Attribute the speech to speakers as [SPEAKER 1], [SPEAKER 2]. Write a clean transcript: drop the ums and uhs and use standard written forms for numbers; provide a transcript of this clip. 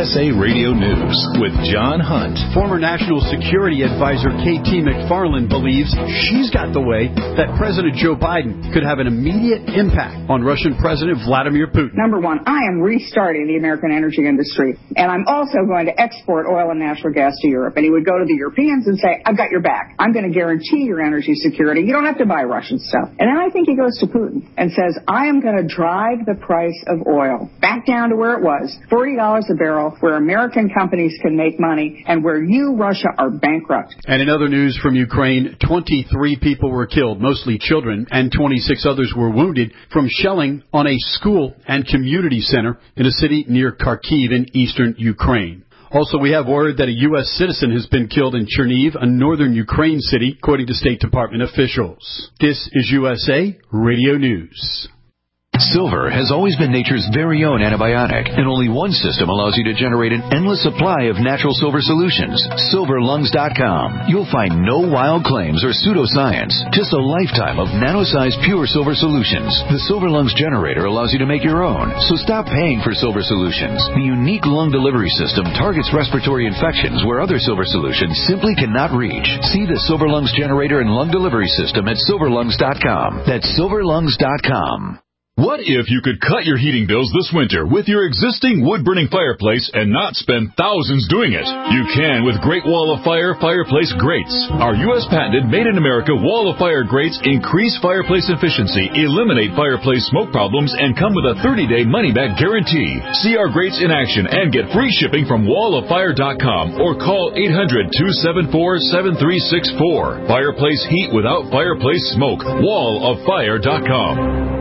[SPEAKER 1] USA Radio News with John Hunt.
[SPEAKER 2] Former National Security Advisor KT McFarland believes she's got the way that President Joe Biden could have an immediate impact on Russian President Vladimir Putin.
[SPEAKER 3] Number one, I am restarting the American energy industry, and I'm also going to export oil and natural gas to Europe. And he would go to the Europeans and say, I've got your back. I'm going to guarantee your energy security. You don't have to buy Russian stuff. And then I think he goes to Putin and says, I am going to drive the price of oil back down to where it was, $40 a barrel, where American companies can make money and where you, Russia, are bankrupt.
[SPEAKER 2] And in other news from Ukraine, 23 people were killed, mostly children, and 26 others were wounded from shelling on a school and community center in a city near Kharkiv in eastern Ukraine. Also, we have word that a U.S. citizen has been killed in Chernihiv, a northern Ukraine city, according to State Department officials. This is USA Radio News.
[SPEAKER 4] Silver has always been nature's very own antibiotic, and only one system allows you to generate an endless supply of natural silver solutions. SilverLungs.com. You'll find no wild claims or pseudoscience, just a lifetime of nano-sized pure silver solutions. The Silver Lungs generator allows you to make your own, so stop paying for silver solutions. The unique lung delivery system targets respiratory infections where other silver solutions simply cannot reach. See the Silver Lungs generator and lung delivery system at SilverLungs.com. That's SilverLungs.com.
[SPEAKER 5] What if you could cut your heating bills this winter with your existing wood-burning fireplace and not spend thousands doing it? You can with Great Wall of Fire fireplace grates. Our U.S. patented made-in-America Wall of Fire grates increase fireplace efficiency, eliminate fireplace smoke problems, and come with a 30-day money-back guarantee. See our grates in action and get free shipping from walloffire.com or call 800-274-7364. Fireplace heat without fireplace smoke. walloffire.com.